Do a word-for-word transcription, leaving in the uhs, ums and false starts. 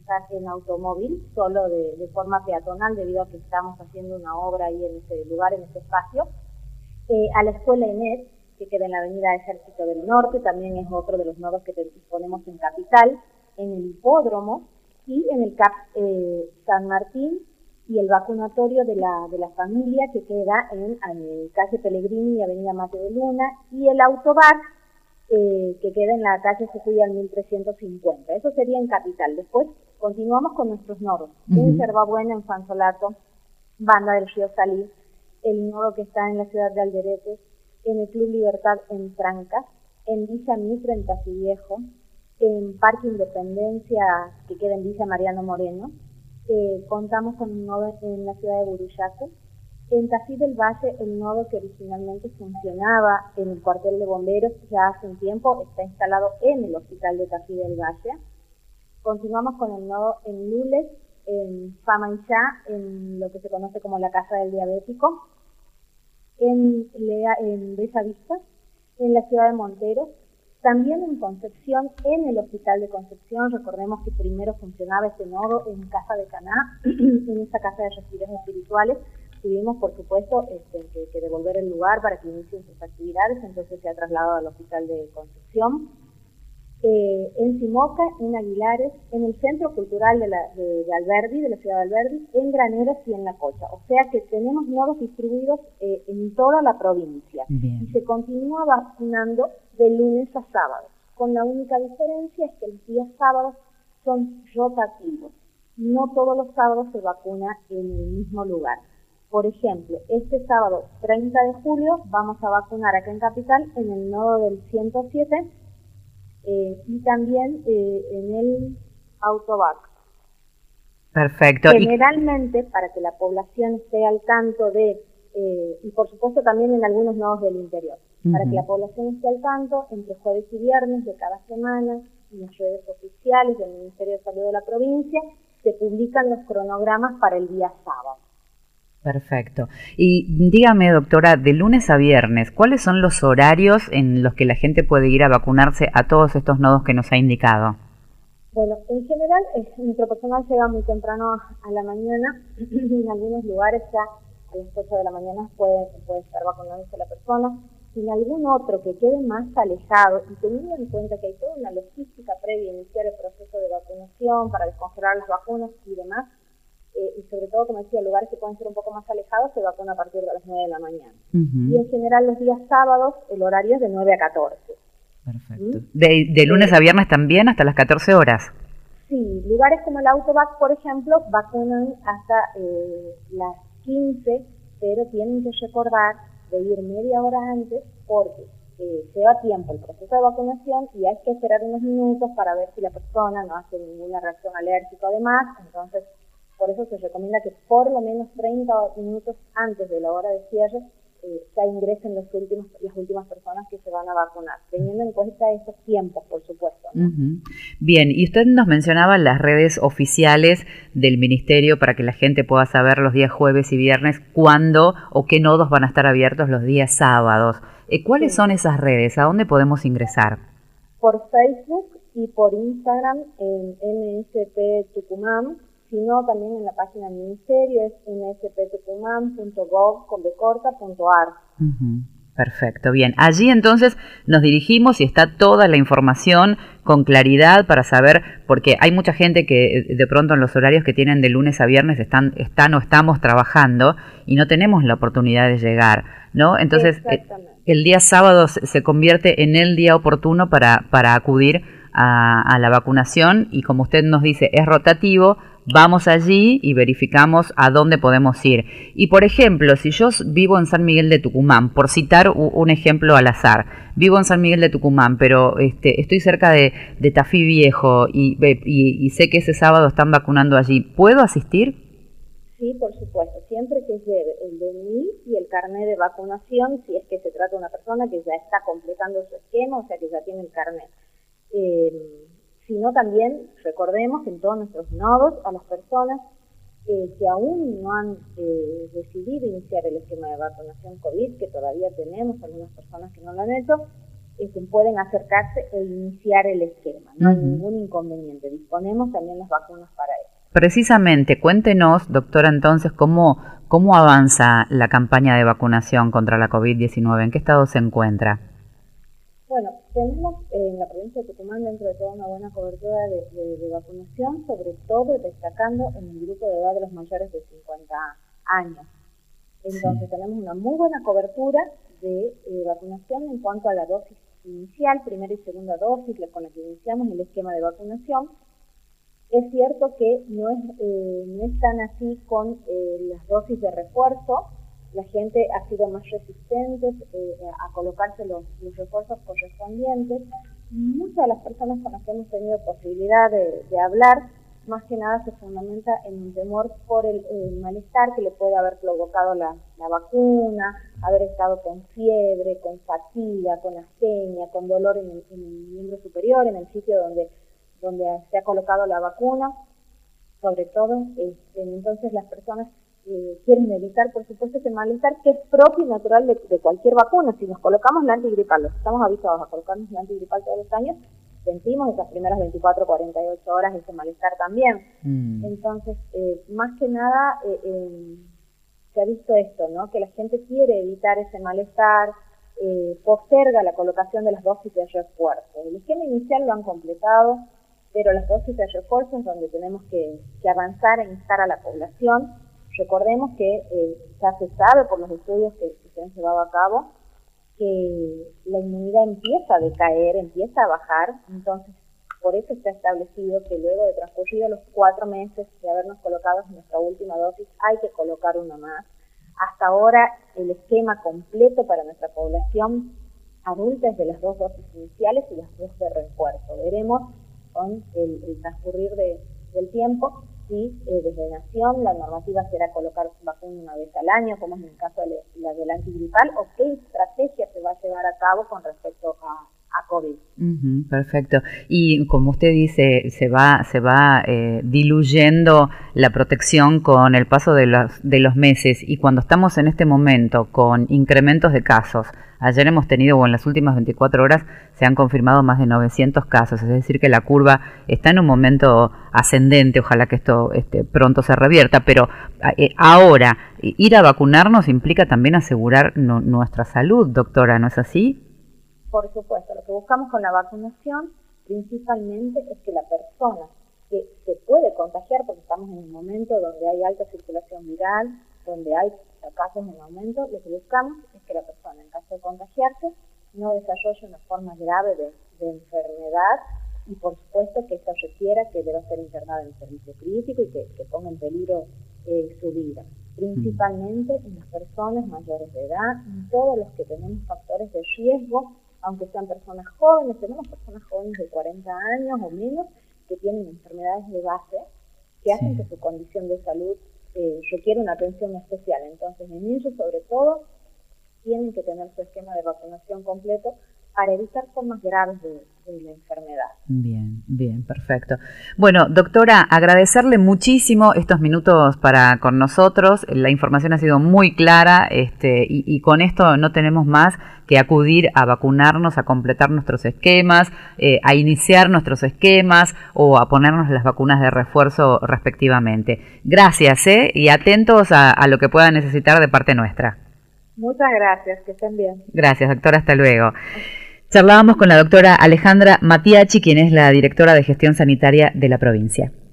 ingresar en automóvil, solo de, de forma peatonal, debido a que estamos haciendo una obra ahí en ese lugar, en ese espacio. Eh, a la escuela ENET, que queda en la avenida Ejército del Norte, también es otro de los nodos que disponemos en Capital, en el hipódromo y en el C A P eh, San Martín, y el vacunatorio de la, de la familia, que queda en, en calle Pellegrini y avenida Mate de Luna, y el autobar, eh, que queda en la calle Jujuy al mil trescientos cincuenta. Eso sería en Capital. Después continuamos con nuestros nodos. Uh-huh. En Yerbabuena, en Fansolato, Banda del Río Salí, el nodo que está en la ciudad de Alderete, en el Club Libertad en Trancas, en Villa Mitre en Tafiviejo, en Parque Independencia, que queda en Villa Mariano Moreno. Eh, contamos con un nodo en la ciudad de Buruyaco. En Tafí del Valle, el nodo que originalmente funcionaba en el cuartel de bomberos ya hace un tiempo está instalado en el hospital de Tafí del Valle. Continuamos con el nodo en Lules, en Famayá, en lo que se conoce como la Casa del Diabético, en, Lea, en Bella Vista, en la ciudad de Monteros. También en Concepción, en el Hospital de Concepción. Recordemos que primero funcionaba este nodo en Casa de Caná, en esa casa de retiros espirituales. Tuvimos, por supuesto, este, que, que devolver el lugar para que inicien sus actividades, entonces se ha trasladado al Hospital de Concepción. Eh, en Simoca, en Aguilares, en el Centro Cultural de, la, de, de Alberdi, de la ciudad de Alberdi, en Graneros y en La Cocha. O sea que tenemos nodos distribuidos eh, en toda la provincia. Bien. Y se continúa vacunando de lunes a sábado, con la única diferencia es que los días sábados son rotativos. No todos los sábados se vacuna en el mismo lugar. Por ejemplo, este sábado treinta de julio vamos a vacunar acá en Capital en el nodo del ciento siete eh, y también eh, en el Autovac. Perfecto. Generalmente, para que la población esté al tanto de, eh, y por supuesto también en algunos nodos del interior, uh-huh. para que la población esté al tanto, entre jueves y viernes de cada semana, en las redes oficiales del Ministerio de Salud de la provincia, se publican los cronogramas para el día sábado. Perfecto. Y dígame, doctora, de lunes a viernes, ¿cuáles son los horarios en los que la gente puede ir a vacunarse a todos estos nodos que nos ha indicado? Bueno, en general, eh, nuestro personal llega muy temprano a la mañana. En algunos lugares ya a las ocho de la mañana puede, puede estar vacunándose la persona. En algún otro que quede más alejado, y teniendo en cuenta que hay toda una logística previa a iniciar el proceso de vacunación para descongelar las vacunas y demás, eh, y sobre todo, como decía, lugares que pueden ser un poco más alejados, se vacuna a partir de las nueve de la mañana. Uh-huh. Y en general los días sábados el horario es de nueve a catorce. Perfecto. ¿Mm? ¿De, de lunes a viernes también hasta las catorce horas? Sí, lugares como el Autovac, por ejemplo, vacunan hasta eh, las quince, pero tienen que recordar de ir media hora antes porque eh, lleva tiempo el proceso de vacunación y hay que esperar unos minutos para ver si la persona no hace ninguna reacción alérgica o demás. Entonces, por eso se recomienda que por lo menos treinta minutos antes de la hora de cierre eh, ya ingresen los últimos, las últimas personas que se van a vacunar, teniendo en cuenta esos tiempos, por supuesto, ¿no? Uh-huh. Bien, y usted nos mencionaba las redes oficiales del Ministerio para que la gente pueda saber los días jueves y viernes cuándo o qué nodos van a estar abiertos los días sábados. Eh, ¿Cuáles sí. son esas redes? ¿A dónde podemos ingresar? Por Facebook y por Instagram en M S P Tucumán, sino también en la página del Ministerio, es m s p tucumán punto gov punto a r. Uh-huh. Perfecto, bien. Allí entonces nos dirigimos y está toda la información con claridad para saber, porque hay mucha gente que de pronto en los horarios que tienen de lunes a viernes están, están o estamos trabajando y no tenemos la oportunidad de llegar, ¿no? Entonces el día sábado se convierte en el día oportuno para, para acudir a, a la vacunación y como usted nos dice, es rotativo. Vamos allí y verificamos a dónde podemos ir. Y por ejemplo, si yo vivo en San Miguel de Tucumán, por citar un ejemplo al azar, vivo en San Miguel de Tucumán, pero este, estoy cerca de, de Tafí Viejo y, y, y sé que ese sábado están vacunando allí, ¿puedo asistir? Sí, por supuesto, siempre que lleve el D N I y el carnet de vacunación, si es que se trata de una persona que ya está completando su esquema, o sea que ya tiene el carnet. Eh, sino también recordemos que en todos nuestros nodos a las personas eh, que aún no han eh, decidido iniciar el esquema de vacunación COVID, que todavía tenemos algunas personas que no lo han hecho, este, pueden acercarse e iniciar el esquema. No hay Uh-huh. ningún inconveniente. Disponemos también las vacunas para eso. Precisamente, cuéntenos, doctora, entonces, cómo, cómo avanza la campaña de vacunación contra la COVID diecinueve, ¿en qué estado se encuentra? Bueno, tenemos eh, en la provincia de Tucumán dentro de toda una buena cobertura de, de, de vacunación, sobre todo destacando en el grupo de edad de los mayores de cincuenta años. Entonces sí. Tenemos una muy buena cobertura de eh, vacunación en cuanto a la dosis inicial, primera y segunda dosis, con la que iniciamos el esquema de vacunación. Es cierto que no es, eh, no es tan así con eh, las dosis de refuerzo. La gente ha sido más resistente eh, a colocarse los, los refuerzos correspondientes. Muchas de las personas con las que hemos tenido posibilidad de, de hablar, más que nada se fundamenta en un temor por el, el malestar que le puede haber provocado la, la vacuna, haber estado con fiebre, con fatiga, con astenia, con dolor en el, en el miembro superior, en el sitio donde, donde se ha colocado la vacuna. Sobre todo, este, entonces las personas Eh, quieren evitar, por supuesto, ese malestar que es propio y natural de, de cualquier vacuna. Si nos colocamos la antigripal, los que estamos habituados a colocarnos la antigripal todos los años, sentimos esas primeras veinticuatro a cuarenta y ocho horas ese malestar también. Mm. Entonces, eh, más que nada, eh, eh, se ha visto esto, ¿no? Que la gente quiere evitar ese malestar, eh, posterga la colocación de las dosis de refuerzo. El esquema inicial lo han completado, pero las dosis de refuerzo es donde tenemos que, que avanzar en instar a la población. Recordemos que eh, ya se sabe por los estudios que, que se han llevado a cabo que la inmunidad empieza a decaer, empieza a bajar, entonces por eso está establecido que luego de transcurridos los cuatro meses de habernos colocado nuestra última dosis hay que colocar una más. Hasta ahora el esquema completo para nuestra población adulta es de las dos dosis iniciales y las dos de refuerzo. Veremos con el, el transcurrir de, del tiempo si eh, desde Nación la normativa será colocar vacuna una vez al año, como es en el caso de la del antigripal, o qué estrategia se va a llevar a cabo con respecto a, a COVID. Uh-huh, perfecto. Y como usted dice, se va, se va eh, diluyendo la protección con el paso de los, de los meses, y cuando estamos en este momento con incrementos de casos, ayer hemos tenido, o en las últimas veinticuatro horas, se han confirmado más de novecientos casos, es decir que la curva está en un momento ascendente, ojalá que esto este, pronto se revierta, pero eh, ahora, ir a vacunarnos implica también asegurar no, nuestra salud, doctora, ¿no es así? Por supuesto, lo que buscamos con la vacunación principalmente es que la persona que se puede contagiar, porque estamos en un momento donde hay alta circulación viral, donde hay casos en aumento, lo que buscamos es que la persona, en caso de contagiarse, no desarrolle una forma grave de, de enfermedad y, por supuesto, que esto requiera que deba ser internada en servicio crítico y que, que ponga en peligro eh, su vida. Principalmente en las personas mayores de edad, en todos los que tenemos factores de riesgo, aunque sean personas jóvenes, tenemos personas jóvenes de cuarenta años o menos que tienen enfermedades de base que hacen sí. que su condición de salud eh, requiere una atención especial. Entonces, en ellos, sobre todo, tienen que tener su esquema de vacunación completo para evitar formas graves de, de la enfermedad. Bien, bien, perfecto. Bueno, doctora, agradecerle muchísimo estos minutos para con nosotros. La información ha sido muy clara este, y, y con esto no tenemos más que acudir a vacunarnos, a completar nuestros esquemas, eh, a iniciar nuestros esquemas o a ponernos las vacunas de refuerzo respectivamente. Gracias, ¿eh? Y atentos a, a lo que puedan necesitar de parte nuestra. Muchas gracias, que estén bien. Gracias, doctora, hasta luego. Charlábamos con la doctora Alejandra Matiachi, quien es la directora de Gestión Sanitaria de la provincia.